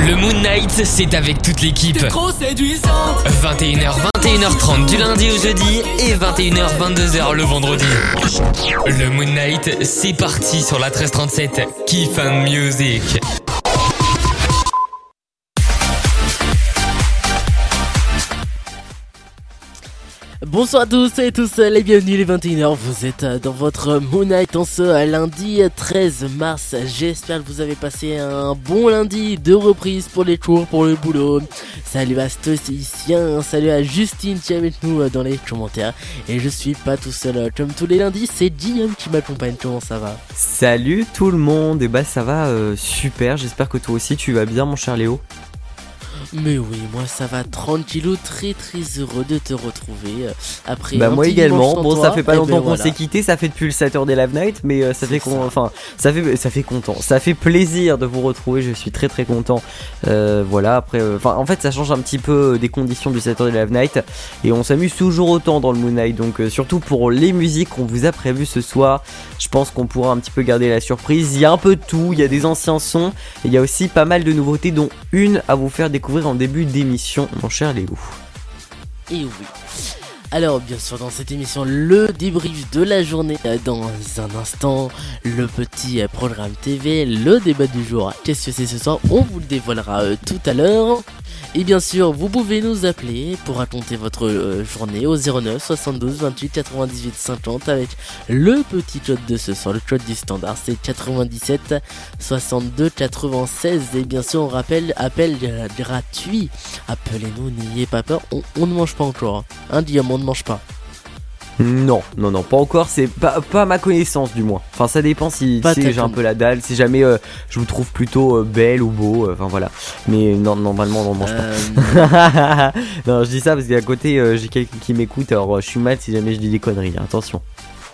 Le Moon Night, c'est avec toute l'équipe. 21h, 21h30 du lundi au jeudi et 21h, 22h le vendredi. Le Moon Night, c'est parti sur la 1337. Kiff and Music. Bonsoir à tous et tous les bienvenus les 21h, vous êtes dans votre Moon Night en ce lundi 13 mars. J'espère que vous avez passé un bon lundi de reprise pour les cours, pour le boulot. Salut à Stoicien, salut à Justine qui est avec nous dans les commentaires. Et je suis pas tout seul comme tous les lundis, c'est Guillaume qui m'accompagne. Comment ça va? Salut tout le monde, et bah ça va super, j'espère que toi aussi tu vas bien mon cher Léo. Mais oui, moi ça va tranquillou, très heureux de te retrouver après. Bah un moi petit également. dimanche Bon, sans ça toi, fait pas et longtemps qu'on voilà. s'est quitté, ça fait depuis le Saturday Live Night, mais ça fait ça fait content, ça fait plaisir de vous retrouver. Je suis très content. Voilà, après, en fait, ça change un petit peu des conditions du Saturday Live Night et on s'amuse toujours autant dans le Moon Night. Donc surtout pour les musiques qu'on vous a prévues ce soir, je pense qu'on pourra un petit peu garder la surprise. Il y a un peu de tout, il y a des anciens sons, et il y a aussi pas mal de nouveautés, dont une à vous faire découvrir en début d'émission, mon cher Léo. Et oui. Alors bien sûr dans cette émission le débrief de la journée, dans un instant le petit programme TV, le débat du jour. Qu'est-ce que c'est ce soir? On vous le dévoilera tout à l'heure. Et bien sûr vous pouvez nous appeler pour raconter votre journée au 09 72 28 98 50 avec le petit code de ce soir. Le code du standard c'est 97 62 96. Et bien sûr on rappelle appel gratuit. Appelez-nous, n'ayez pas peur, on ne mange pas encore hein Guillaume, on ne mange pas. Non, pas encore, c'est pas à ma connaissance du moins. Enfin, ça dépend si j'ai un peu la dalle, si jamais je vous trouve plutôt belle ou beau, enfin voilà. Mais non, normalement, on n'en mange pas. Non, je dis ça parce qu'à côté, j'ai quelqu'un qui m'écoute, alors je suis mal si jamais je dis des conneries, hein, attention.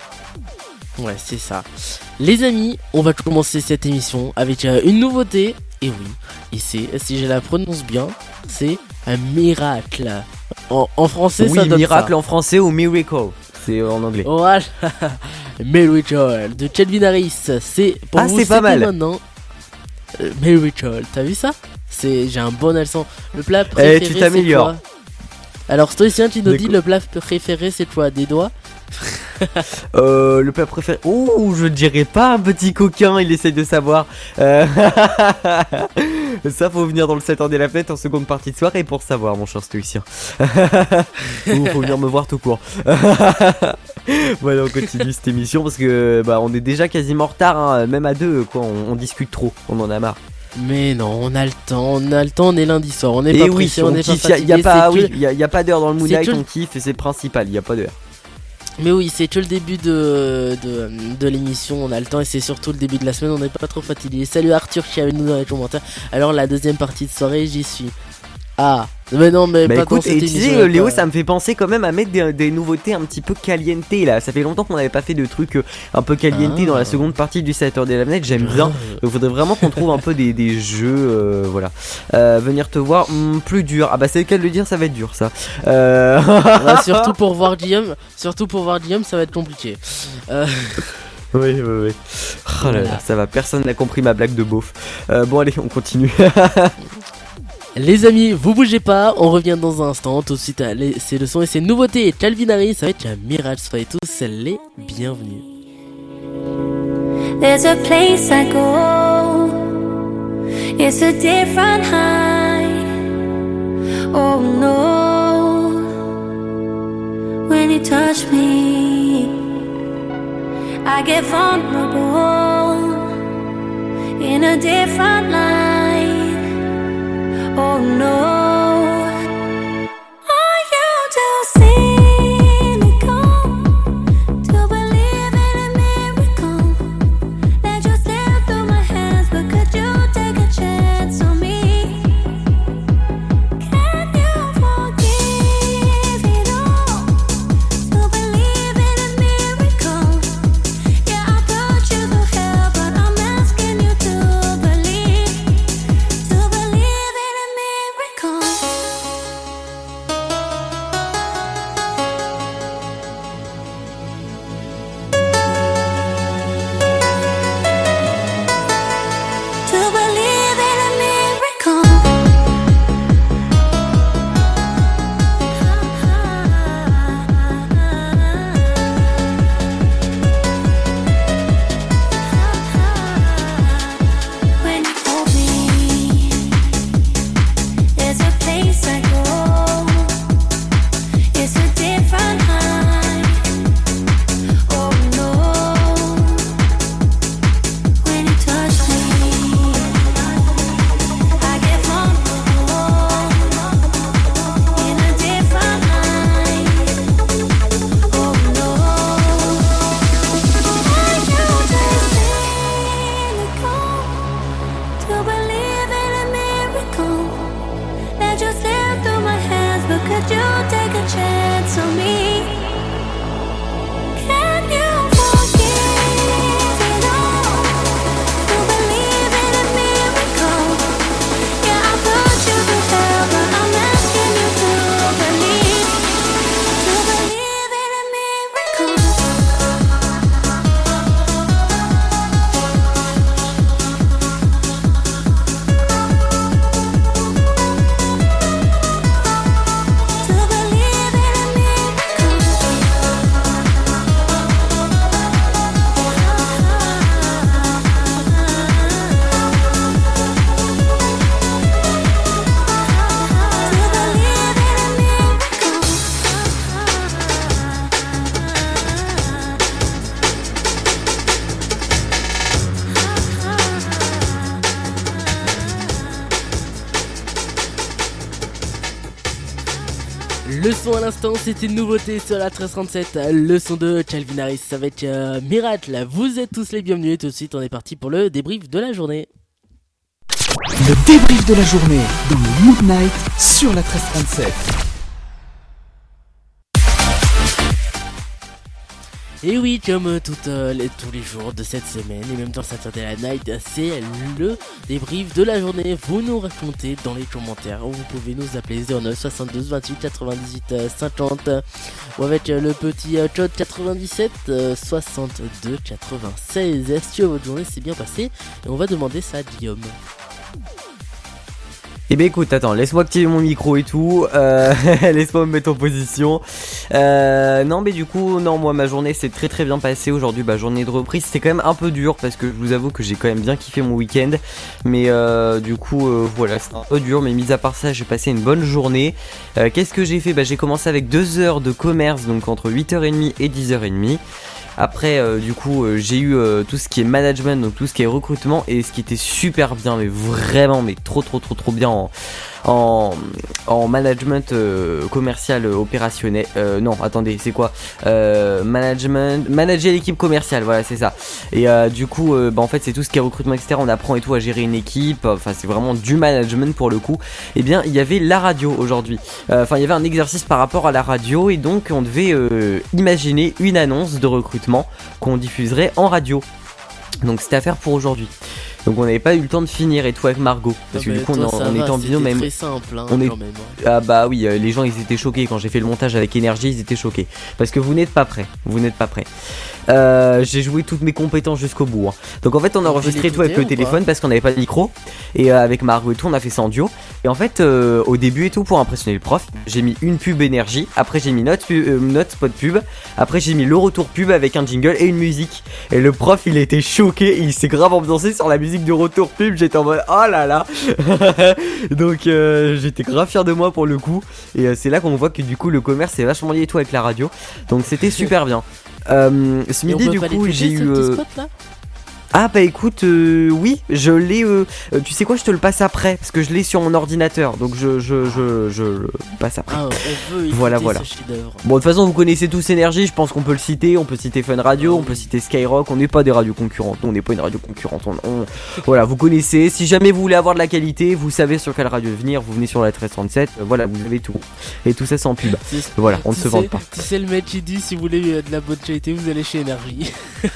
Ouais, c'est ça. Les amis, on va commencer cette émission avec une nouveauté. Et oui, et c'est, si je la prononce bien, c'est un miracle. En français, oui, ça donne miracle ça. en français ou miracle, c'est en anglais. Voilà. Miracle de Calvin Harris. C'est pour vous, c'est pas mal. Maintenant. Miracle, t'as vu ça? J'ai un bon accent. Le plat préféré, tu t'améliores. c'est quoi? Alors, Stoicien, tu nous dis D'accord. le plat préféré, c'est quoi? Des doigts? Le plat préféré. Ouh, je dirais pas un petit coquin, il essaye de savoir. Ça, faut venir dans le Saturday Live Night en seconde partie de soirée pour savoir, mon cher stoïcien. Ou faut venir me voir tout court. Voilà, on continue cette émission parce que on est déjà quasiment en retard, hein, même à deux, quoi. On discute trop, on en a marre. Mais non, on a le temps, on est lundi soir, on est Et pas oui, pressé, on on est pas kiffe, fatigué. y a pas d'heure dans le Moon c'est Night, que- on kiffe et c'est le principal, y a pas d'heure. Mais oui, c'est que le début de l'émission, on a le temps et c'est surtout le début de la semaine, on n'est pas trop fatigué. Salut Arthur qui est avec nous dans les commentaires. Alors la deuxième partie de soirée, j'y suis. Ah, mais non, mais pas dans écoute, cette et tu émission. sais, Léo, ça me fait penser quand même à mettre des nouveautés un petit peu caliente là. Ça fait longtemps qu'on n'avait pas fait de trucs un peu caliente dans la seconde partie du Saturday Live Night. J'aime bien. Il faudrait vraiment qu'on trouve un peu des jeux, voilà. Venir te voir, plus dur. Ah bah c'est le cas de le dire, ça va être dur ça. Ouais, surtout pour voir Guillaume, ça va être compliqué. Oui. Oh là là, ça va, personne n'a compris ma blague de beauf. Bon allez, on continue. Les amis, vous bougez pas, on revient dans un instant. Tout de suite, c'est le son et c'est une nouveauté. Calvin Harris, ça va être un miracle. Soyez tous les bienvenus. There's a place I go, it's a different high. Oh no, when you touch me, I get vulnerable in a different light. Oh no, are you to see me come to believe in a miracle? Let you slip through my hands, but could you take a chance on me? Can you forgive it all to believe in a miracle? Yeah, I put you through hell, but I'm asking you to believe in a miracle. Le son à l'instant, c'était une nouveauté sur la 1337, le son de Calvin Harris avec Miracle. Vous êtes tous les bienvenus et tout de suite on est parti pour le débrief de la journée. Le débrief de la journée dans le Mood Night sur la 1337. Et oui, comme tous les jours de cette semaine et même dans Saturday Night, c'est le débrief de la journée. Vous nous racontez dans les commentaires, vous pouvez nous appeler 09 72 28 98 50 ou avec le petit code 97 62 96. Est-ce que votre journée s'est bien passée? Et on va demander ça à Guillaume. Eh ben écoute, attends, laisse-moi activer mon micro et tout, laisse-moi me mettre en position. Non mais du coup, non, moi ma journée s'est très bien passée aujourd'hui, journée de reprise. C'était quand même un peu dur parce que je vous avoue que j'ai quand même bien kiffé mon week-end. Mais du coup, voilà, c'était un peu dur, mais mis à part ça, j'ai passé une bonne journée. Qu'est-ce que j'ai fait? J'ai commencé avec 2 heures de commerce, donc entre 8h30 et 10h30. Après du coup j'ai eu tout ce qui est management, donc tout ce qui est recrutement, et ce qui était super bien, mais vraiment mais trop bien en management commercial opérationnel. Non attendez, c'est quoi manager l'équipe commerciale, voilà c'est ça. Et du coup en fait c'est tout ce qui est recrutement etc, on apprend et tout à gérer une équipe, enfin c'est vraiment du management pour le coup. Et bien il y avait la radio aujourd'hui, enfin il y avait un exercice par rapport à la radio, et donc on devait imaginer une annonce de recrutement qu'on diffuserait en radio. Donc c'était à faire pour aujourd'hui. Donc on n'avait pas eu le temps de finir et tout avec Margot, parce que du coup on était en binôme. C'était très simple on est... quand même. Ah bah oui, les gens ils étaient choqués quand j'ai fait le montage avec énergie, ils étaient choqués parce que vous n'êtes pas prêts. J'ai joué toutes mes compétences jusqu'au bout, hein. Donc en fait on a enregistré tout avec le téléphone parce qu'on n'avait pas de micro, et avec Margot et tout on a fait ça en duo. Et en fait au début et tout, pour impressionner le prof, j'ai mis une pub énergie, après j'ai mis notre spot pub, après j'ai mis le retour pub avec un jingle et une musique. Et le prof il était choqué, il s'est grave ambiancé sur la musique de retour pub. J'étais en mode oh là là. Donc j'étais grave fier de moi pour le coup. Et c'est là qu'on voit que du coup le commerce est vachement lié et tout avec la radio. Donc c'était super bien. Ce midi du coup j'ai eu ah bah écoute oui je l'ai tu sais quoi, je te le passe après parce que je l'ai sur mon ordinateur, donc je le passe après. Ah, on veut voilà. ce chef-d'œuvre. Bon de toute façon vous connaissez tous Énergie, je pense qu'on peut le citer, on peut citer Fun Radio, on peut citer Skyrock, on n'est pas des radios concurrentes, on n'est pas une radio concurrente, voilà, vous connaissez. Si jamais vous voulez avoir de la qualité, vous savez sur quelle radio venir, vous venez sur la 1337, voilà, vous avez tout, et tout ça sans pub. Voilà, on ne se vante pas. Tu sais le mec qui dit si vous voulez de la bonne qualité, vous allez chez Énergie.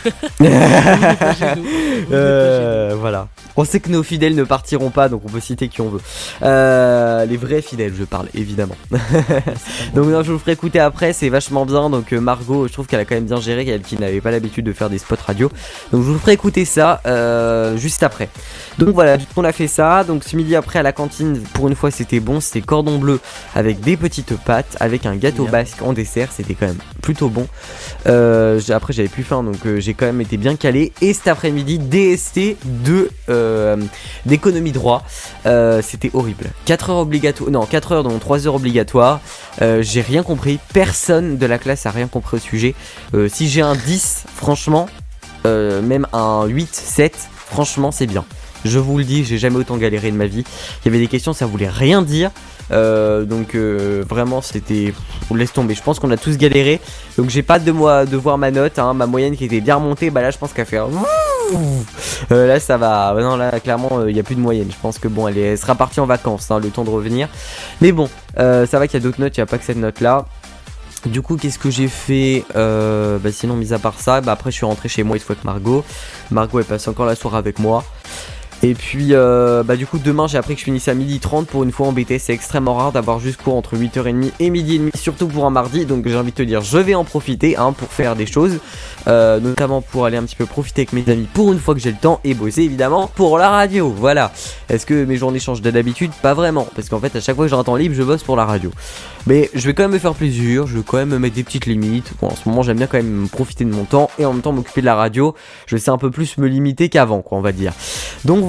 Voilà. On sait que nos fidèles ne partiront pas, donc on peut citer qui on veut. Les vrais fidèles, je parle évidemment. Donc non, je vous ferai écouter après, c'est vachement bien. Donc Margot, je trouve qu'elle a quand même bien géré, elle qui n'avait pas l'habitude de faire des spots radio. Donc je vous ferai écouter ça juste après. Donc voilà, on a fait ça. Donc ce midi après à la cantine, pour une fois c'était bon, c'était cordon bleu avec des petites pâtes, avec un gâteau basque en dessert, c'était quand même plutôt bon. Après j'avais plus faim, donc j'ai quand même été bien calé. Et cet après-midi, DST d'économie droit, c'était horrible. 4 heures obligatoires, non 4 heures dont 3 heures obligatoires. J'ai rien compris, personne de la classe a rien compris au sujet. Si j'ai un 10, franchement, même un 8, 7, franchement c'est bien. Je vous le dis, j'ai jamais autant galéré de ma vie. Il y avait des questions, ça voulait rien dire. Donc vraiment c'était, laisse tomber, je pense qu'on a tous galéré. Donc j'ai pas hâte de voir ma note, hein. Ma moyenne qui était bien remontée, bah là je pense qu'elle fait là ça va, non là clairement il y a plus de moyenne. Je pense que bon elle sera partie en vacances, hein, le temps de revenir. Mais bon ça va qu'il y a d'autres notes, il n'y a pas que cette note là. Du coup qu'est-ce que j'ai fait sinon mis à part ça, après je suis rentré chez moi une fois avec Margot est passée encore la soirée avec moi. Et puis du coup demain j'ai appris que je finissais à 12h30 pour une fois en BTS. C'est extrêmement rare d'avoir juste cours entre 8h30 et 12h30, surtout pour un mardi. Donc j'ai envie de te dire, je vais en profiter pour faire des choses, notamment pour aller un petit peu profiter avec mes amis pour une fois que j'ai le temps, et bosser évidemment pour la radio. Voilà. Est-ce que mes journées changent d'habitude? Pas vraiment, parce qu'en fait à chaque fois que j'ai un temps libre je bosse pour la radio. Mais je vais quand même me faire plaisir, je vais quand même me mettre des petites limites. Bon, en ce moment j'aime bien quand même profiter de mon temps et en même temps m'occuper de la radio. Je sais un peu plus me limiter qu'avant, quoi, on va dire. Donc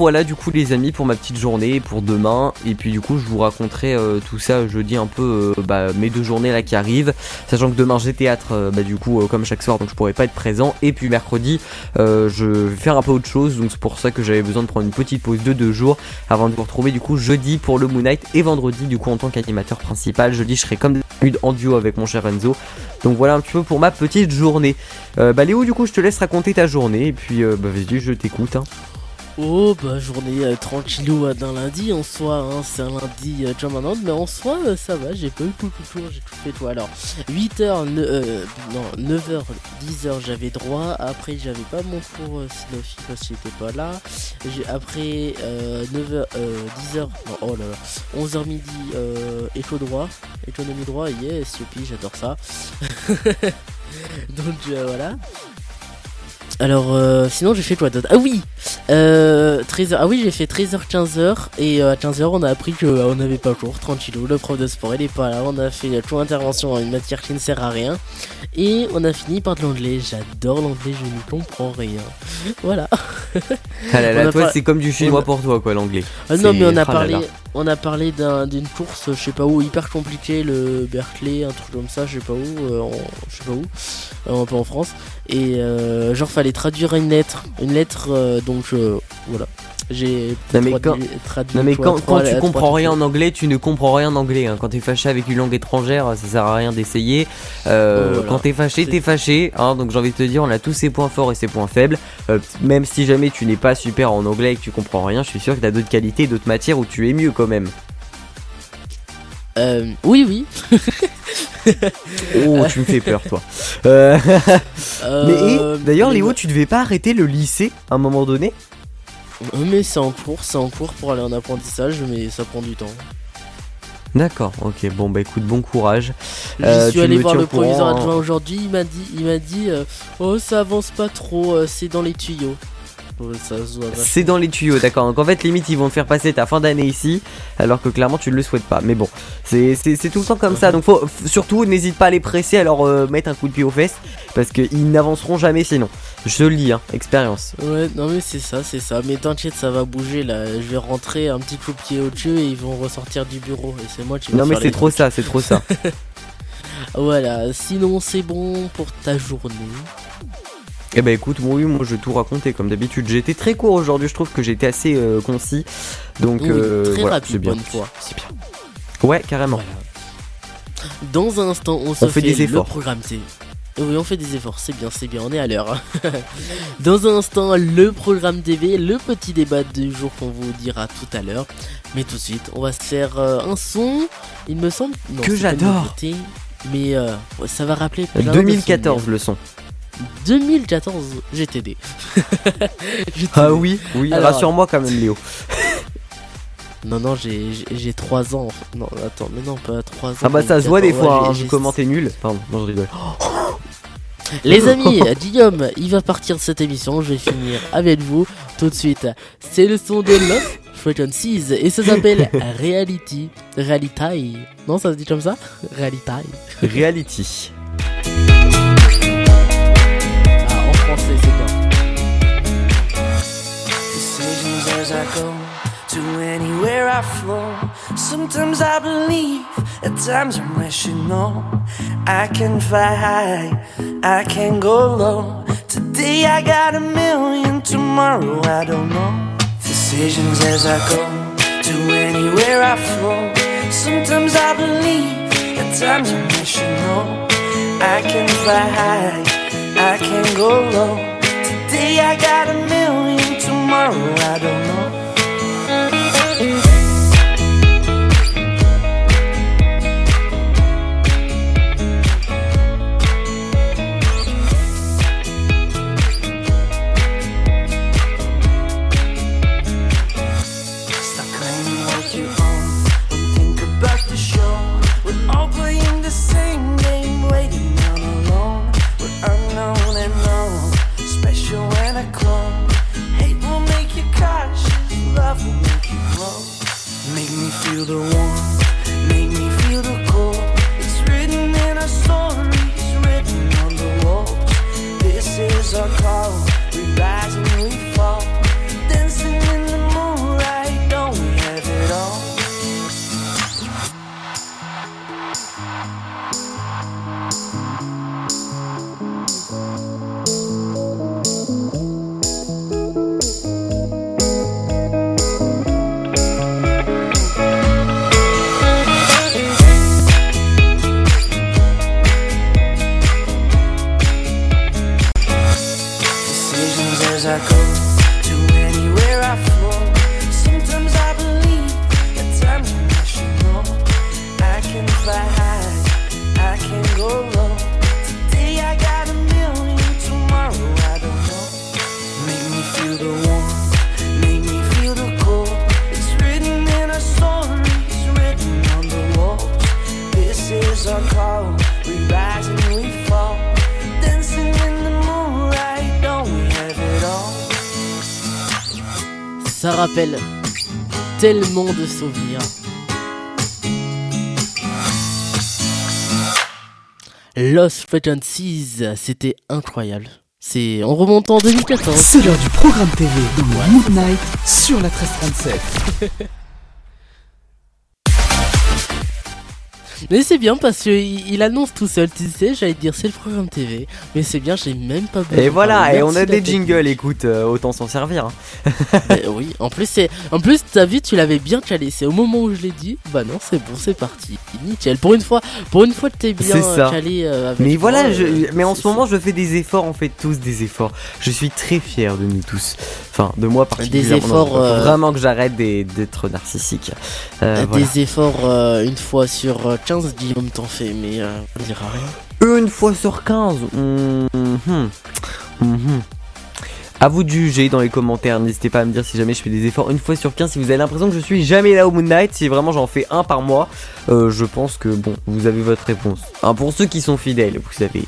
voilà du coup les amis pour ma petite journée, pour demain. Et puis du coup je vous raconterai tout ça jeudi un peu mes 2 journées là qui arrivent. Sachant que demain j'ai théâtre du coup comme chaque soir, donc je pourrai pas être présent. Et puis mercredi je vais faire un peu autre chose, donc c'est pour ça que j'avais besoin de prendre une petite pause de 2 jours avant de vous retrouver du coup jeudi pour le Moon Knight et vendredi du coup en tant qu'animateur principal. Jeudi je serai comme d'habitude en duo avec mon cher Enzo. Donc voilà un petit peu pour ma petite journée. Léo du coup je te laisse raconter ta journée et puis vas-y je t'écoute hein. Oh bah journée tranquillou d'un lundi en soi, hein, c'est un lundi German, mais en soi ça va, j'ai pas eu beaucoup de cours, j'ai tout fait toi. Alors 8h, 9h, 10h j'avais droit, après j'avais pas mon cours Sinofi parce que j'étais pas là. Après 9h, 10h, non, oh là là, 11h midi économie droit, yes, youpi, j'adore ça. Donc voilà. Alors sinon j'ai fait quoi d'autre? Ah oui 13h. Ah oui j'ai fait 13h 15h et à 15h on a appris qu'on n'avait pas cours, tranquillou, le prof de sport il est pas là, on a fait toute intervention en une matière qui ne sert à rien et on a fini par de l'anglais. J'adore l'anglais, je n'y comprends rien. Voilà. Ah là là, toi c'est comme du chinois pour toi quoi l'anglais. Ah non mais on a parlé d'une course, je sais pas où, hyper compliquée, le Berkeley, un truc comme ça, je sais pas où, un peu en France. Et genre fallait traduire une lettre, donc voilà. J'ai traduit. Quand tu comprends rien en anglais, tu ne comprends rien en anglais. Hein. Quand t'es fâché avec une langue étrangère, ça sert à rien d'essayer. Voilà. Quand t'es fâché. Hein, donc j'ai envie de te dire, on a tous ses points forts et ses points faibles. Même si jamais tu n'es pas super en anglais et que tu comprends rien, je suis sûr que t'as d'autres qualités, d'autres matières où tu es mieux quand même. Oui. Oh, tu me fais peur, toi. Mais d'ailleurs, Léo, tu devais pas arrêter le lycée à un moment donné? Mais c'est en cours pour aller en apprentissage, mais ça prend du temps. D'accord, ok, bon bah écoute, bon courage. Je suis allé voir le proviseur adjoint aujourd'hui, il m'a dit oh ça avance pas trop, c'est dans les tuyaux. C'est dans les tuyaux, d'accord. Donc en fait, limite, ils vont te faire passer ta fin d'année ici, alors que clairement, tu ne le souhaites pas. Mais bon, c'est tout le temps comme ça. Donc surtout, n'hésite pas à les presser, à leur mettre un coup de pied aux fesses, parce qu'ils n'avanceront jamais sinon. Je te le dis, hein, expérience. Ouais, non mais c'est ça. Mais t'inquiète, ça va bouger là. Je vais rentrer un petit coup de pied au-dessus et ils vont ressortir du bureau. Et c'est moi qui vais Non mais faire c'est trop ça. Voilà, sinon c'est bon pour ta journée. Eh bah écoute, moi je vais tout raconter comme d'habitude. J'ai été très court aujourd'hui, je trouve que j'ai été assez concis. Donc oui, très voilà, rapide, c'est bien. bonne fois. C'est bien. Ouais, carrément. Voilà. Dans un instant, on fait des efforts. Le programme TV. Oui, on fait des efforts, c'est bien, on est à l'heure. Dans un instant, le programme TV, le petit débat du jour qu'on vous dira tout à l'heure. Mais tout de suite, on va se faire un son, il me semble que j'adore. Mais ça va rappeler plein 2014 le son. 2014 GTD. Ah oui, alors, rassure-moi quand même Léo. Non, j'ai 3 ans. Non, attends, mais non, pas 3 ans. Ah bah ça se voit des fois, j'ai comment t'es nul. Pardon, non je rigole. Les amis, Guillaume, il va partir de cette émission, je vais finir avec vous tout de suite. C'est le son de Lost Frequencies et ça s'appelle Reality. Non, ça se dit comme ça? Reality. En français, c'est bien. Decisions as I go to anywhere I flow. Sometimes I believe, at times I'm rational. I can fly high, I can go low. Today I got 1,000,000, tomorrow I don't know. Decisions as I go to anywhere I flow. Sometimes I believe, at times I'm rational. I can fly high, I can go low. Today I got 1,000,000, tomorrow I don't know. Stop claiming what you own, don't think about the show. We're all playing the same game, waiting on alone. We're unknown and known, special when I clone. Hate will make you cautious, rappelle tellement de souvenirs. Lost Frequencies, c'était incroyable. C'est en remontant en 2014. C'est l'heure du programme TV dans le Midnight sur la 1337. Mais c'est bien parce qu'il annonce tout seul, tu sais, j'allais te dire c'est le programme TV. Mais c'est bien, j'ai même pas besoin. Et voilà, et on a des Merci jingles, écoute, autant s'en servir. Hein. Oui, en plus t'as vu, tu l'avais bien calé. C'est au moment où je l'ai dit, bah non, c'est bon, c'est parti. Nickel. Pour une fois que t'es bien C'est ça. calé avec Mais moi, voilà, mais en c'est ce moment je fais des efforts, on fait tous des efforts. Je suis très fier de nous tous. Enfin, de moi particulièrement. Des efforts, Faut vraiment que j'arrête d'être narcissique. Voilà. Des efforts une fois sur 15, Guillaume t'en fait, mais on dira rien. Une fois sur 15. À vous de juger dans les commentaires, n'hésitez pas à me dire si jamais je fais des efforts une fois sur 15. Si vous avez l'impression que je suis jamais là au Moon Knight, si vraiment j'en fais un par mois, je pense que bon, vous avez votre réponse. Hein, pour ceux qui sont fidèles, vous savez.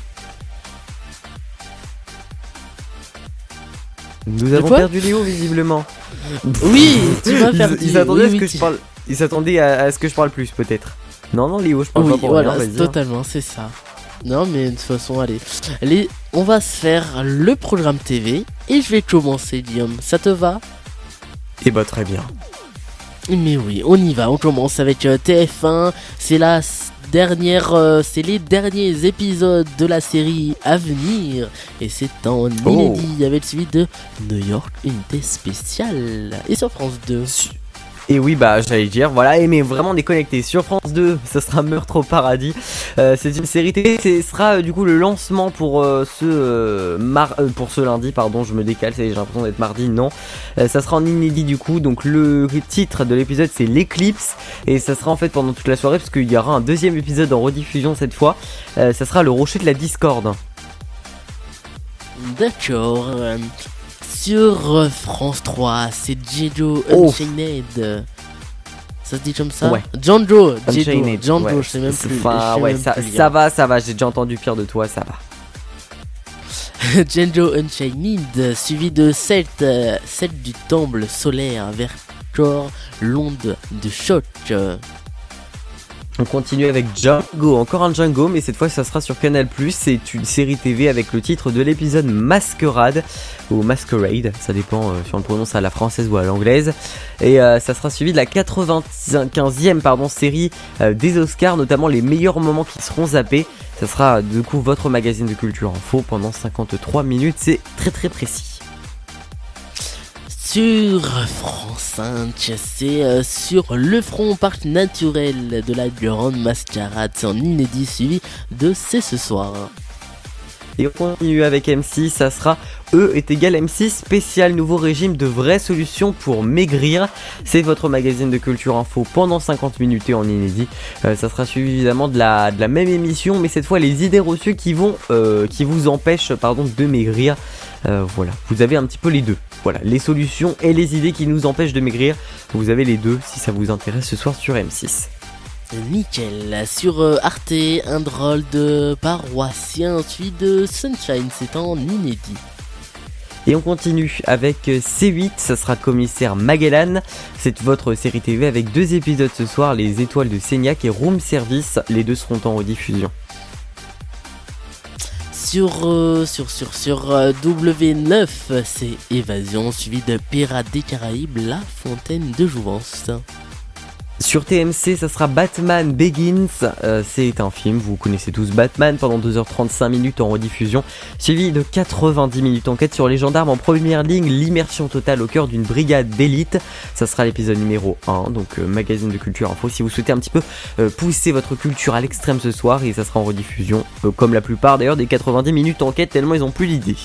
Nous avons quoi perdu Léo visiblement. Oui, tu vas faire Il s'attendait à ce que je parle. Il s'attendait à ce que je parle plus peut-être. Non Léo, je parle Oui, pas pour voilà, rien, vas-y. totalement, c'est ça. Non, mais de toute façon, allez, on va se faire le programme TV et je vais commencer, Guillaume. Ça te va? Et bah très bien. Mais oui, on y va. On commence avec TF1. C'est la dernière, c'est les derniers épisodes de la série à venir et c'est en inédit avec le suivi de New York Unité Spéciale et sur France 2. Et oui, bah j'allais dire, voilà, mais vraiment on est connecté sur France 2, ça sera Meurtre au paradis. C'est une série télé, ce sera du coup le lancement pour ce lundi, pardon, je me décale, j'ai l'impression d'être mardi, non. Ça sera en inédit du coup, donc le titre de l'épisode c'est L'éclipse, et ça sera en fait pendant toute la soirée, parce qu'il y aura un deuxième épisode en rediffusion cette fois, ça sera le rocher de la discorde. D'accord. Sur France 3, c'est Jeju Unchained. Ça se dit comme ça? Ouais. Janjo, Unchained, Janjo, ouais. je sais même plus. Enfin, ouais, ça va, j'ai déjà entendu pire de toi, ça va. Janjo Unchained, suivi de celle du temple solaire vers Cor, l'onde de choc. On continue avec Django, encore un Django, mais cette fois ça sera sur Canal+. C'est une série TV avec le titre de l'épisode Masquerade, ou Masquerade, ça dépend si on le prononce à la française ou à l'anglaise. Et ça sera suivi de la 95e série des Oscars, notamment les meilleurs moments qui seront zappés. Ça sera du coup votre magazine de culture info pendant 53 minutes, c'est très très précis. Sur France 5, c'est sur le front parc naturel de la Grande Mascarade. C'est en inédit suivi de C'est ce soir. Et on continue avec M6, ça sera E est égal M6 spécial nouveau régime de vraies solutions pour maigrir. C'est votre magazine de culture info pendant 50 minutes et en inédit. Ça sera suivi évidemment de la même émission, mais cette fois les idées reçues qui vous empêchent de maigrir. Voilà, vous avez un petit peu les deux. Voilà, les solutions et les idées qui nous empêchent de maigrir. Vous avez les deux si ça vous intéresse ce soir sur M6. Nickel. Sur Arte, un drôle de paroissien suivi de Sunshine, c'est en inédit. Et on continue avec C8, ça sera Commissaire Magellan. C'est votre série TV avec 2 épisodes ce soir, Les Étoiles de Seignac et Room Service. Les deux seront en rediffusion. Sur W9, c'est Évasion suivi de Pirates des Caraïbes, La Fontaine de Jouvence. Sur TMC, ça sera Batman Begins. C'est un film, vous connaissez tous Batman, pendant 2h35 minutes en rediffusion, suivi de 90 minutes enquête sur les gendarmes en première ligne, l'immersion totale au cœur d'une brigade d'élite. Ça sera l'épisode numéro 1, donc magazine de culture info. Si vous souhaitez un petit peu pousser votre culture à l'extrême ce soir, et ça sera en rediffusion, comme la plupart d'ailleurs des 90 minutes enquête, tellement ils ont plus l'idée.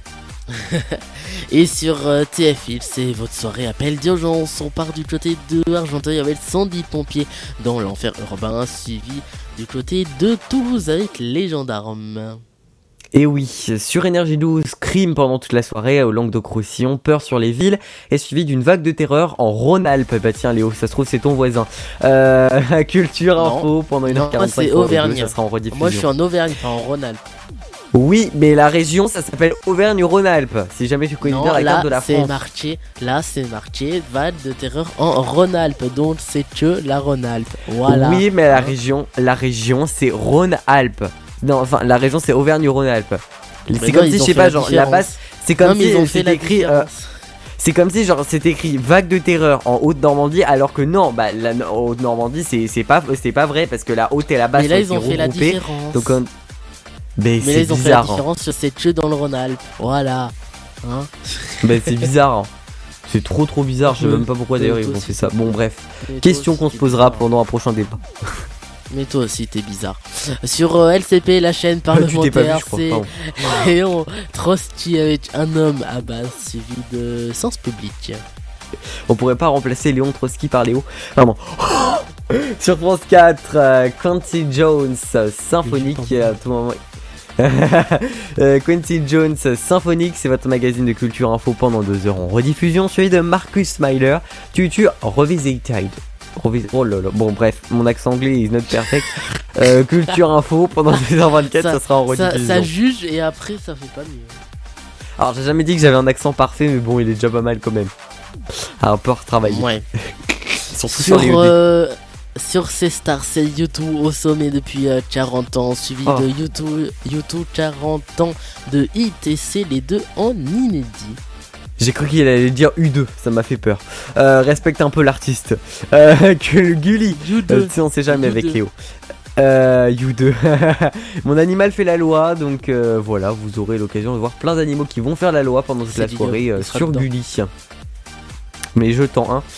Et sur TF1, c'est votre soirée appel d'urgence. On part du côté de Argenteuil avec 110 pompiers dans l'enfer urbain, suivi du côté de Toulouse avec les gendarmes. Et oui, sur Énergie 12, crime pendant toute la soirée au Languedoc-Roussillon, peur sur les villes, est suivi d'une vague de terreur en Rhône-Alpes. Bah tiens Léo, ça se trouve c'est ton voisin. Culture info pendant 1h45. Moi c'est Auvergne. Ça sera en rediffusion. Moi je suis en Auvergne, pas en Rhône-Alpes. Oui, mais la région, ça s'appelle Auvergne-Rhône-Alpes. Si jamais tu connais bien Non, la carte de la là, c'est France. marqué. Là, c'est marqué vague de terreur en Rhône-Alpes. Donc, c'est que la Rhône-Alpes. Voilà. Oui, mais Hein. la région, c'est Rhône-Alpes. Non, enfin, la région, c'est Auvergne-Rhône-Alpes. Mais C'est non, comme ils si, je ont sais fait pas, la genre, la différence. base, c'est Non, comme mais si ils ont fait c'était la écrit. différence. C'est comme si, genre, c'était écrit vague de terreur en Haute-Normandie, alors que non, bah, la Haute-Normandie, c'est pas vrai, parce que la Haute et la basse Mais là, ont ils été ont fait la regroupées. différence. Donc, Mais là, c'est ils ont fait la bizarre. Hein. différence, c'est que dans le Rhône-Alpes. Voilà. Hein. C'est bizarre. Hein. C'est trop bizarre. Je sais même pas pourquoi d'ailleurs Mais ils toi ont aussi. fait ça. Bon, bref. Mais Question toi qu'on aussi, se t'es posera bizarre. pendant un prochain débat. Mais toi aussi, t'es bizarre. Sur LCP, la chaîne Tu t'es pas vu, parlementaire, je crois. c'est Pardon. Léon Trotsky avec un homme à base suivi de sens public. On pourrait pas remplacer Léon Trotsky par Léo. Vraiment. Sur France 4, Quincy Jones Symphonique à tout moment. Quincy Jones Symphonique, c'est votre magazine de culture info pendant 2 heures en rediffusion, suivi de Marcus Smiler, Tutu Revisited. Oh là là, bon bref, mon accent anglais is not perfect. Culture info pendant 2h24, ça sera en rediffusion. Ça juge et après, ça fait pas mieux. Alors j'ai jamais dit que j'avais un accent parfait, mais bon, il est déjà pas mal quand même. À un peu retravailler. Ouais. Surtout sur les Sur ces stars, c'est YouTube au sommet depuis 40 ans, suivi Oh. de YouTube 40 ans de hit et c'est les deux en inédit. J'ai cru qu'il allait dire U2, ça m'a fait peur. Respecte un peu l'artiste. Que le Gulli. Tu sais, on sait jamais avec U2. Léo. U2. Mon animal fait la loi, donc voilà, vous aurez l'occasion de voir plein d'animaux qui vont faire la loi pendant toute C'est la vidéo, soirée il sera sur dedans. Gulli. Mais je tends, hein.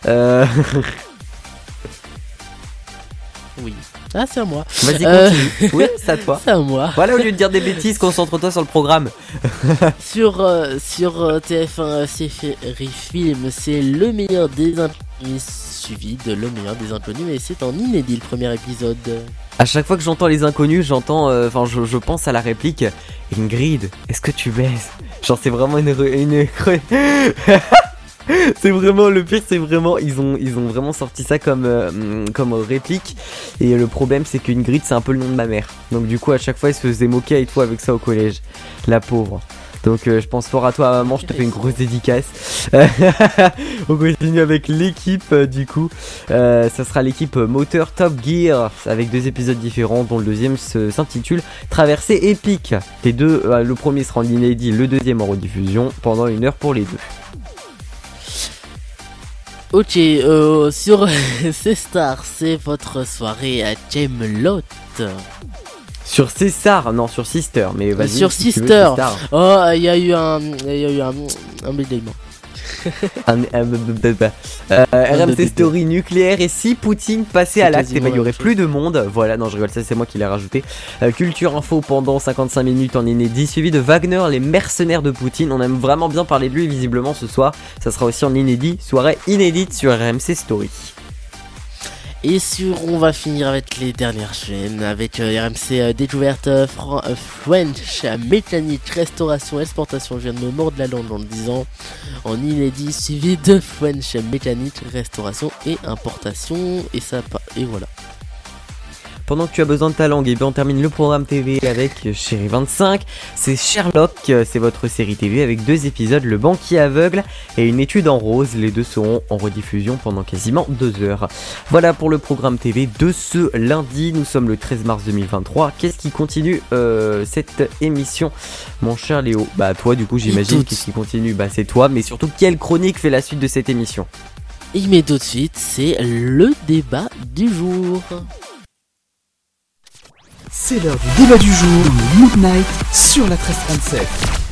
Oui. Ah, c'est à moi. Vas-y, Euh. continue. Oui, c'est à toi. C'est à moi. Voilà, au lieu de dire des bêtises, concentre-toi sur le programme. Sur TF1 Série Film, c'est le meilleur des inconnus, suivi de le meilleur des inconnus, mais c'est en inédit le premier épisode. À chaque fois que j'entends les inconnus, j'entends, je pense à la réplique Ingrid, est-ce que tu baises? Genre c'est vraiment une c'est vraiment le pire, c'est vraiment ils ont vraiment sorti ça comme réplique. Et le problème c'est qu'Ingrid c'est un peu le nom de ma mère. Donc du coup à chaque fois elle se faisait moquer et tout avec ça au collège. La pauvre. Donc je pense fort à toi maman, je te fais une grosse dédicace. On continue avec l'équipe du coup. Ça sera l'équipe moteur Top Gear avec 2 épisodes différents dont le deuxième s'intitule Traversée épique. Les deux, le premier sera en inédit, le deuxième en rediffusion pendant 1 heure pour les deux. Ok, sur ces stars, c'est votre soirée à Camelot. Sur César, non sur Sister, mais vas-y. Sur si tu veux, Sister. Sistar. Oh, il y a eu un bégaiement. RMC Story nucléaire et si Poutine passait à C'est l'acte, et quasiment il y la aurait même plus de monde. Voilà, non je rigole, ça c'est moi qui l'ai rajouté. Culture info pendant 55 minutes en inédit, suivi de Wagner, les mercenaires de Poutine. On aime vraiment bien parler de lui visiblement ce soir. Ça sera aussi en inédit, soirée inédite sur RMC Story. Et on va finir avec les dernières chaînes, avec RMC Découverte French, Mécanique, Restauration, Exportation. Je viens de me mordre la langue en le disant. En inédit, suivi de French, Mécanique, Restauration et Importation. Et voilà. Pendant que tu as besoin de ta langue, et bien on termine le programme TV avec Chérie 25. C'est Sherlock, c'est votre série TV avec 2 épisodes, Le banquier aveugle et Une étude en rose. Les deux seront en rediffusion pendant quasiment 2 heures. Voilà pour le programme TV de ce lundi. Nous sommes le 13 mars 2023. Qu'est-ce qui continue cette émission, mon cher Léo? Bah toi du coup j'imagine. Toutes. Qu'est-ce qui continue? Bah c'est toi, mais surtout quelle chronique fait la suite de cette émission? Et mais tout de suite, c'est le débat du jour. C'est l'heure du débat du jour dans le Mood Night sur la 1337.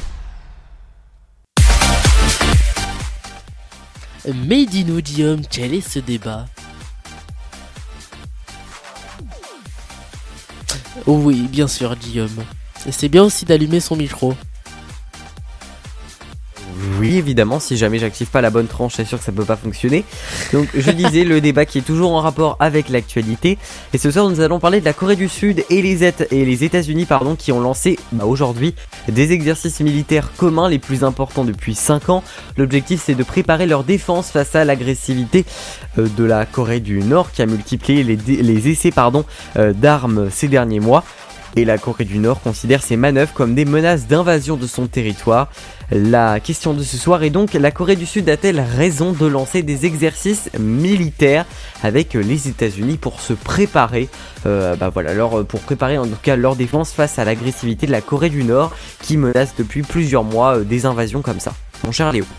Made in Odium, quel est ce débat? Oh oui, bien sûr, Guillaume. Et c'est bien aussi d'allumer son micro. Oui, évidemment, si jamais j'active pas la bonne tranche, c'est sûr que ça peut pas fonctionner. Donc, je disais, le débat qui est toujours en rapport avec l'actualité. Et ce soir, nous allons parler de la Corée du Sud et les États-Unis, qui ont lancé aujourd'hui des exercices militaires communs les plus importants depuis 5 ans. L'objectif, c'est de préparer leur défense face à l'agressivité de la Corée du Nord qui a multiplié les essais d'armes ces derniers mois. Et la Corée du Nord considère ces manœuvres comme des menaces d'invasion de son territoire. La question de ce soir est donc, la Corée du Sud a-t-elle raison de lancer des exercices militaires avec les États-Unis pour se préparer pour préparer en tout cas leur défense face à l'agressivité de la Corée du Nord qui menace depuis plusieurs mois des invasions comme ça. Mon cher Léo.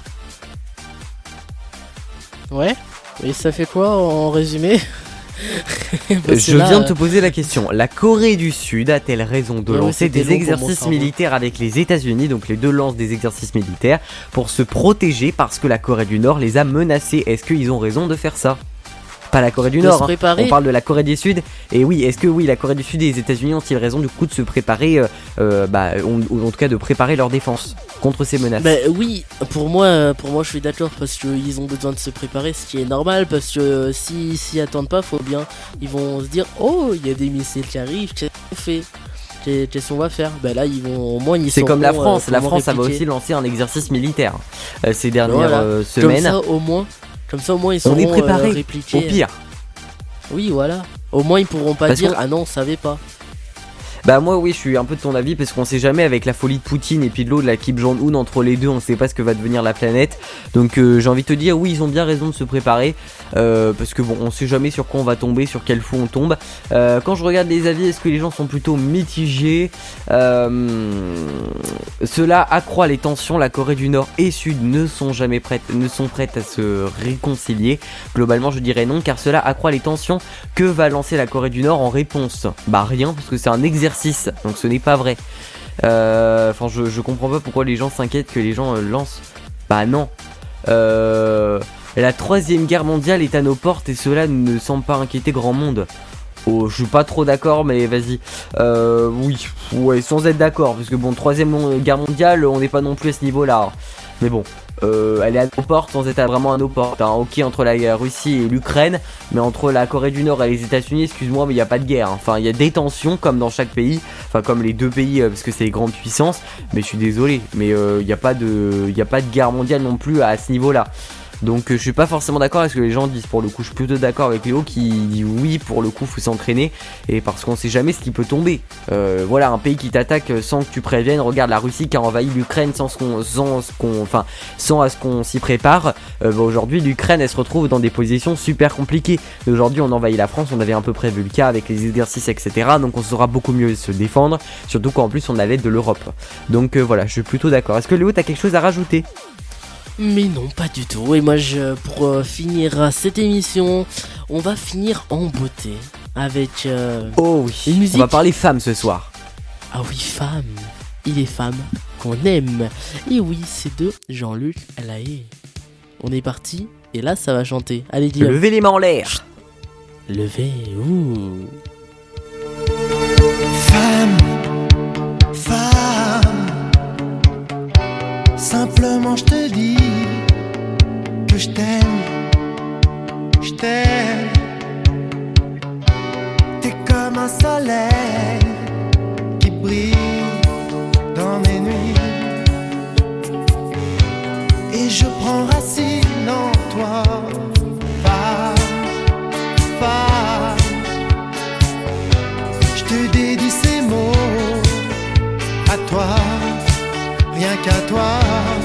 Ouais. Et ça fait quoi en résumé? Je viens de te poser la question. La Corée du Sud a-t-elle raison de Ouais, lancer c'était long des pour mon exercices cerveau. militaires avec les États-Unis? Donc les deux lancent des exercices militaires pour se protéger parce que la Corée du Nord les a menacés. Est-ce qu'ils ont raison de faire ça? Pas la Corée du De Nord, se hein. préparer. On parle de la Corée du Sud. Et oui, est-ce que oui, la Corée du Sud et les États-Unis ont-ils raison du coup de se préparer, ou en tout cas de préparer leur défense contre ces menaces? Bah oui, pour moi je suis d'accord parce qu'ils ont besoin de se préparer, ce qui est normal parce que s'ils attendent pas, faut bien, ils vont se dire oh il y a des missiles qui arrivent, qu'est-ce qu'on fait, qu'est-ce qu'on va faire? Bah là ils vont au moins ils C'est comme la sauront, France. La comment France avait répliquer. aussi lancé un exercice militaire ces dernières Voilà. semaines. Comme ça au moins ils On sauront est préparé répliquer. au pire. Oui voilà. Au moins ils pourront pas Parce dire qu'on- ah non on savait pas. Bah moi oui, je suis un peu de ton avis parce qu'on sait jamais avec la folie de Poutine et puis de l'autre la Kim Jong-un, entre les deux on sait pas ce que va devenir la planète. Donc j'ai envie de te dire oui, ils ont bien raison de se préparer parce que bon, on sait jamais sur quoi on va tomber, sur quel fou on tombe. Quand je regarde les avis, est-ce que les gens sont plutôt mitigés? Cela accroît les tensions. La Corée du Nord et Sud ne sont prêtes à se réconcilier. Globalement je dirais non, car cela accroît les tensions. Que va lancer la Corée du Nord en réponse? Bah rien, parce que c'est un exercice, donc ce n'est pas vrai. Enfin je comprends pas pourquoi les gens s'inquiètent que les gens lancent. Bah non. La troisième guerre mondiale est à nos portes et cela ne semble pas inquiéter grand monde. Oh, je suis pas trop d'accord, mais vas-y. Oui, ouais, sans être d'accord, parce que bon, troisième guerre mondiale, on n'est pas non plus à ce niveau-là. Hein. Mais bon, elle est à nos portes sans être vraiment à nos portes. Hein. Ok, entre la Russie et l'Ukraine, mais entre la Corée du Nord et les États-Unis, excuse-moi, mais il n'y a pas de guerre. Hein. Enfin, il y a des tensions comme dans chaque pays, enfin comme les deux pays, parce que c'est les grandes puissances. Mais je suis désolé, mais il n'y a pas de guerre mondiale non plus à ce niveau-là. Donc je suis pas forcément d'accord avec ce que les gens disent. Pour le coup je suis plutôt d'accord avec Léo qui dit oui, pour le coup faut s'entraîner. Et parce qu'on sait jamais ce qui peut tomber. Voilà, un pays qui t'attaque sans que tu préviennes. Regarde la Russie qui a envahi l'Ukraine sans à ce qu'on s'y prépare. Aujourd'hui l'Ukraine elle se retrouve dans des positions super compliquées. Et aujourd'hui on envahit la France, on avait un peu prévu le cas avec les exercices etc. Donc on saura beaucoup mieux se défendre. Surtout qu'en plus on a l'aide de l'Europe. Donc voilà, je suis plutôt d'accord. Est-ce que Léo t'as quelque chose à rajouter? Mais non, pas du tout. Et moi, pour finir cette émission, on va finir en beauté avec Oh oui, une musique. on va parler femmes ce soir. Ah oui, femme. Il est femme qu'on aime. Et oui, c'est de Jean-Luc Lahaye. On est parti. Et là, ça va chanter. Allez, dis. Levez les mains en l'air. Levez. Ouh. Femme, femme, simplement je te dis que je t'aime, je t'aime. T'es comme un soleil qui brille dans mes nuits, et je prends racine en toi, femme, femme. Je te dédie ces mots à toi, rien qu'à toi.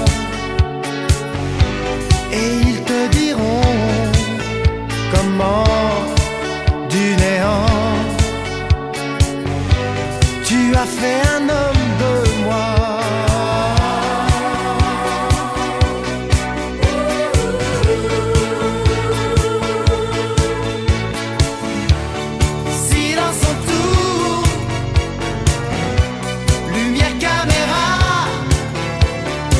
Et ils te diront comment du néant tu as fait un homme de moi. Silence autour, lumière caméra,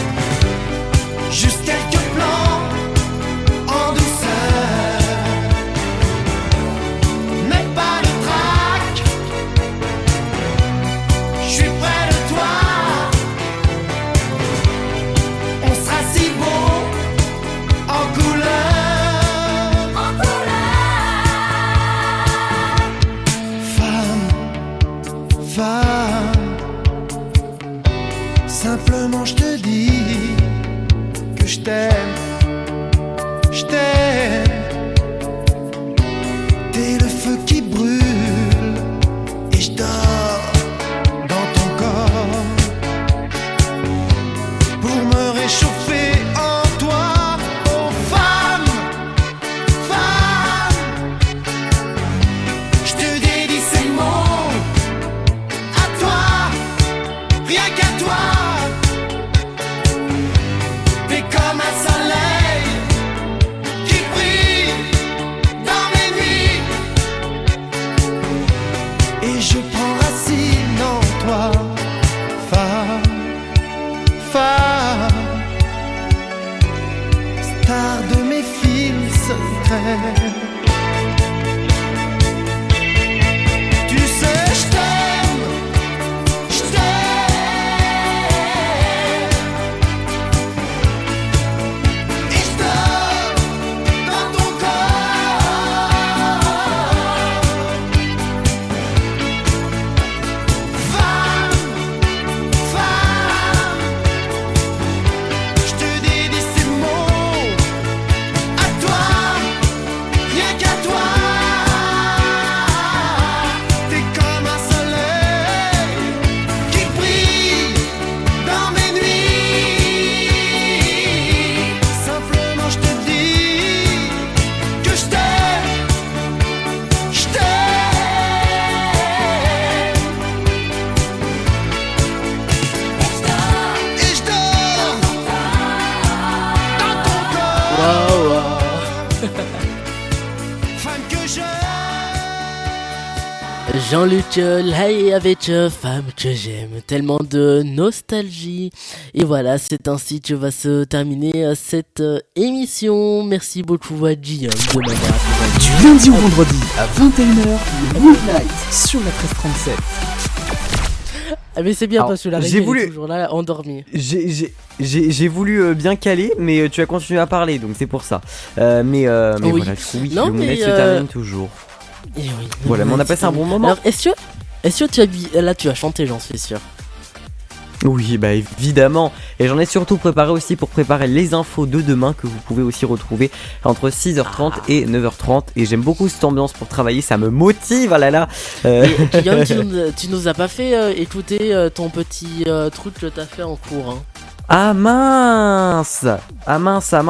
Jean-Luc Lahaye avec Femme que j'aime, tellement de nostalgie. Et voilà, c'est ainsi que va se terminer cette émission. Merci beaucoup à Guillaume de manière accompagnée. Du lundi au vendredi à 21h, le Midnight sur la 1337. Ah mais c'est bien Alors, parce que la j'ai régie voulu- est toujours là, endormie. J'ai voulu bien caler, mais tu as continué à parler, donc c'est pour ça. Mais Oui. voilà, du coup, oui, Non, le mais, Moonlight se termine toujours. Et oui, Voilà, mais on a passé un bon moment. Alors, est-ce que tu as là tu as chanté, j'en suis sûr. Oui, bah évidemment. Et j'en ai surtout préparé aussi pour préparer les infos de demain que vous pouvez aussi retrouver entre 6h30 et 9h30. Et j'aime beaucoup cette ambiance pour travailler, ça me motive, ah là là. Et Guillaume, tu nous as pas fait écouter ton petit truc que t'as fait en cours, hein. Ah mince. Bah,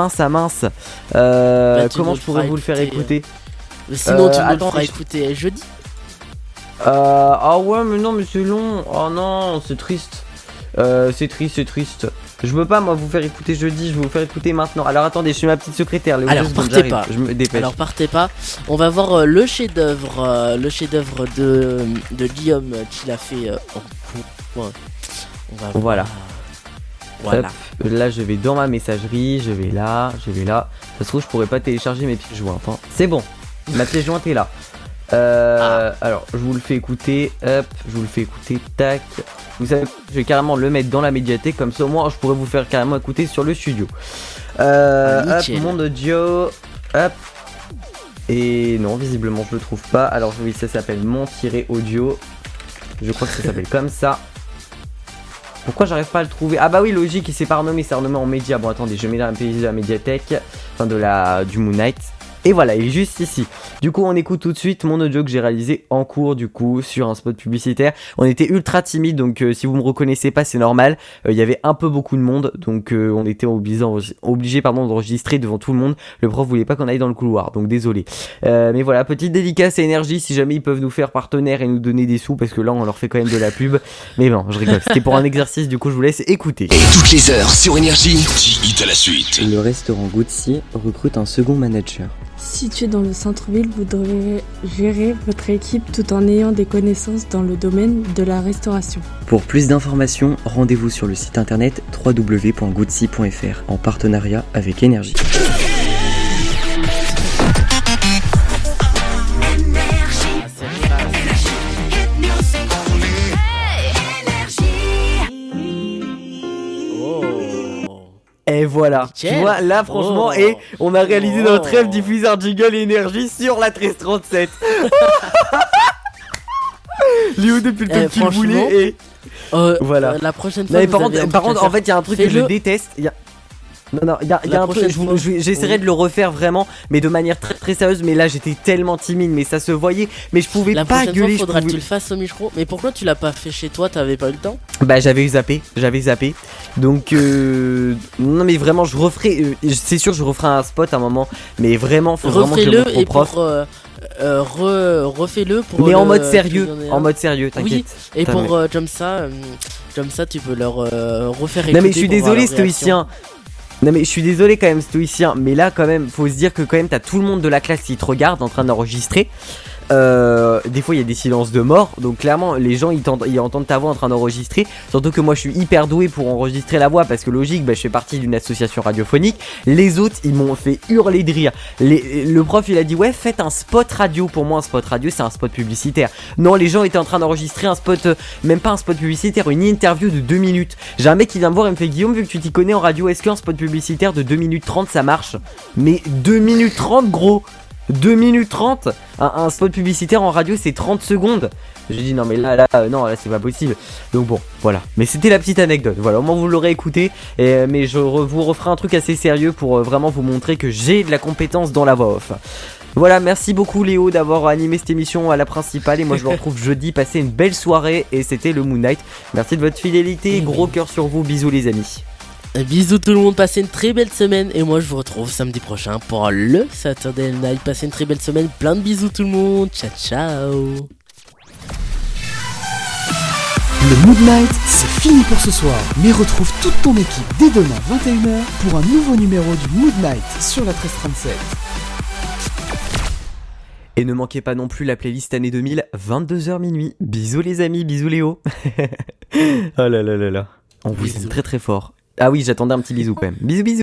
tu comment nous je pourrais feras vous le faire écouter? Sinon, tu nous le attends, feras je- écouter jeudi. Ah ouais, mais non, mais c'est long. Oh non, c'est triste. C'est triste. Je veux pas moi vous faire écouter jeudi, je vais vous faire écouter maintenant. Alors attendez, je suis ma petite secrétaire. Léo, Alors, deux secondes, partez j'arrive. pas. Je me dépêche. Alors partez pas, on va voir le chef-d'œuvre de Guillaume qu'il a fait en cours. Ouais. On va voir. Voilà. Voilà. Hop, là je vais dans ma messagerie, je vais là. Ça se trouve je pourrais pas télécharger mes pièces jointes, hein. C'est bon, ma pièce jointe est là. Alors je vous le fais écouter. Hop, je vous le fais écouter. Tac. Vous savez, je vais carrément le mettre dans la médiathèque, comme ça au moins je pourrais vous faire carrément écouter sur le studio. Hop, nickel. mon audio. Hop. Et non, visiblement je le trouve pas. Alors oui, ça s'appelle mon-audio. Je crois que ça s'appelle comme ça. Pourquoi j'arrive pas à le trouver? Ah bah oui, logique, il s'est pas renommé, c'est renommé en média. Bon attendez, je mets la playlist de la médiathèque, enfin du Moonlight. Et voilà, il est juste ici. Du coup, on écoute tout de suite mon audio que j'ai réalisé en cours, du coup, sur un spot publicitaire. On était ultra timide, donc si vous me reconnaissez pas, c'est normal. Il y avait un peu beaucoup de monde, donc on était obligé d'enregistrer devant tout le monde. Le prof voulait pas qu'on aille dans le couloir, donc désolé. Mais voilà, petite dédicace à Énergie, si jamais ils peuvent nous faire partenaire et nous donner des sous, parce que là, on leur fait quand même de la pub. Mais bon, je rigole. C'était pour un exercice, du coup, je vous laisse écouter. Et toutes les heures sur Énergie, 10 hits à la suite. Le restaurant Gucci recrute un second manager. Situé dans le centre-ville, vous devrez gérer votre équipe tout en ayant des connaissances dans le domaine de la restauration. Pour plus d'informations, rendez-vous sur le site internet www.gucci.fr en partenariat avec Énergie. Et voilà, Nickel. tu vois, là franchement, Oh. et on a réalisé Oh. notre rêve diffuser un jingle Énergie sur la 1337. Léo depuis le temps qu'il franchement, voulait et... Voilà. La prochaine Non, fois. mais vous par avez un contre, truc à en fait, il y a un truc que je fais-le. déteste. Non, il y a La un truc, prochaine fois. j'essaierai Oui. de le refaire vraiment, mais de manière très très sérieuse. Mais là, j'étais tellement timide, mais ça se voyait. Mais je pouvais La pas prochaine gueuler. fois, faudra je que tu pouvais... le fasses au micro. Mais pourquoi tu l'as pas fait chez toi? T'avais pas eu le temps? Bah, j'avais zappé. Donc, non, mais vraiment, je referai. C'est sûr, je referai un spot à un moment. Mais vraiment, faut vraiment que je le montre Refais-le au et prof. refais-le pour. Mais en le- mode sérieux, qu'il y en ait en un. mode sérieux, Oui, t'inquiète. et Putain, pour comme ça, tu peux leur refaire écouter. Non mais je suis pour voir désolé leur réaction. stoïcien. Non mais je suis désolé quand même stoïcien. Mais là quand même faut se dire que quand même t'as tout le monde de la classe qui te regarde en train d'enregistrer. Des fois il y a des silences de mort. Donc clairement les gens ils entendent ta voix en train d'enregistrer. Surtout que moi je suis hyper doué pour enregistrer la voix. Parce que logique je fais partie d'une association radiophonique. Les autres ils m'ont fait hurler de rire. Le prof il a dit ouais faites un spot radio. Pour moi un spot radio c'est un spot publicitaire. Non les gens étaient en train d'enregistrer un spot. Même pas un spot publicitaire, une interview de 2 minutes. J'ai un mec qui vient me voir et me fait Guillaume vu que tu t'y connais en radio, est-ce qu'un spot publicitaire de 2 minutes 30 ça marche? Mais 2 minutes 30 gros, 2 minutes 30, un spot publicitaire en radio c'est 30 secondes. J'ai dit non mais là c'est pas possible. Donc bon voilà, mais c'était la petite anecdote. Voilà, au moins vous l'aurez écouté. Mais je vous referai un truc assez sérieux pour vraiment vous montrer que j'ai de la compétence dans la voix off. Voilà, merci beaucoup Léo d'avoir animé cette émission à la principale. Et moi je vous retrouve jeudi, passez une belle soirée. Et c'était le Moonlight. Merci de votre fidélité, gros cœur sur vous, bisous les amis. Bisous tout le monde, passez une très belle semaine. Et moi je vous retrouve samedi prochain pour le Saturday Night. Passez une très belle semaine, plein de bisous tout le monde. Ciao ciao. Le Mood Night, c'est fini pour ce soir. Mais retrouve toute ton équipe dès demain 21h pour un nouveau numéro du Mood Night sur la 1337. Et ne manquez pas non plus la playlist année 2000, 22h minuit. Bisous les amis, bisous Léo. Oh là là là là. On vous aime Bisous. très très fort. Ah oui, j'attendais un petit bisou quand même. Bisous bisous.